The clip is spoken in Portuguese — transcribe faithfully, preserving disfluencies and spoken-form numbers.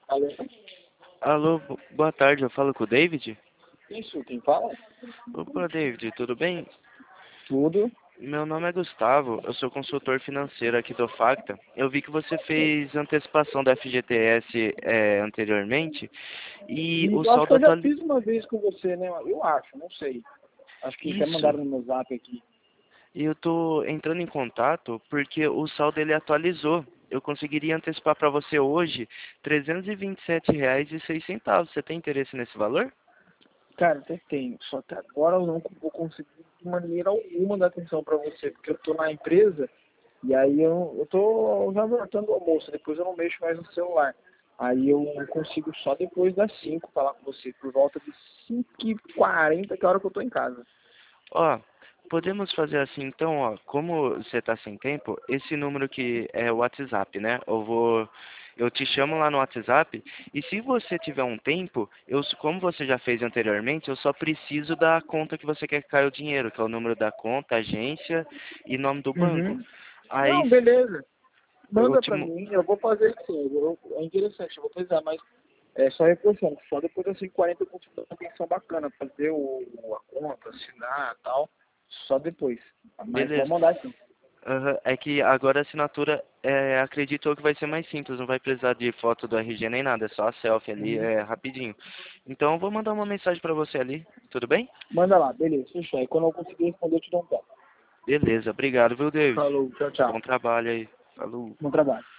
Alô? Alô, bo- boa tarde, eu falo com o David? Isso, quem fala? Opa, David, tudo bem? Tudo. Meu nome é Gustavo, eu sou consultor financeiro aqui do Facta. Eu vi que você fez antecipação da F G T S é, anteriormente e E o eu acho que saldo eu já atual. fiz uma vez com você, né? Eu acho, não sei. Acho que até Isso. mandaram no meu zap aqui. E eu tô entrando em contato porque o saldo ele atualizou. Eu conseguiria antecipar para você hoje trezentos e vinte e sete reais e seis centavos. Você tem interesse nesse valor? Cara, até tenho. Só que agora eu não vou conseguir de maneira alguma dar atenção pra você, porque eu tô na empresa e aí eu, eu tô já voltando do almoço, depois eu não mexo mais no celular. Aí eu consigo só depois das cinco falar com você, por volta de cinco e quarenta, que é a hora que eu tô em casa. Ó, podemos fazer assim então, ó, como você tá sem tempo, esse número que é o WhatsApp, né? Eu vou, eu te chamo lá no WhatsApp e se você tiver um tempo, eu, como você já fez anteriormente, eu só preciso da conta que você quer que caia o dinheiro, que é o número da conta, agência e nome do banco. Uhum. Aí Não, beleza. eu Manda te, pra mo- mim, eu vou fazer sim. Eu, é interessante, eu vou precisar, mas é só reforçando. Só depois das cinco e quarenta eu consigo dar uma atenção bacana, fazer o, a conta, assinar e tal. Só depois. Mas vou beleza. mandar sim. Aham, é que agora a assinatura, é, acredito eu que vai ser mais simples, não vai precisar de foto do R G nem nada, é só a selfie ali, Uhum. é rapidinho. Então eu vou mandar uma mensagem pra você ali, tudo bem? Manda lá, beleza, fechou. Aí quando eu conseguir responder, eu te dou um toque. Beleza, obrigado, viu, David? Falou, tchau, tchau. Bom trabalho aí. Falou. Bom trabalho.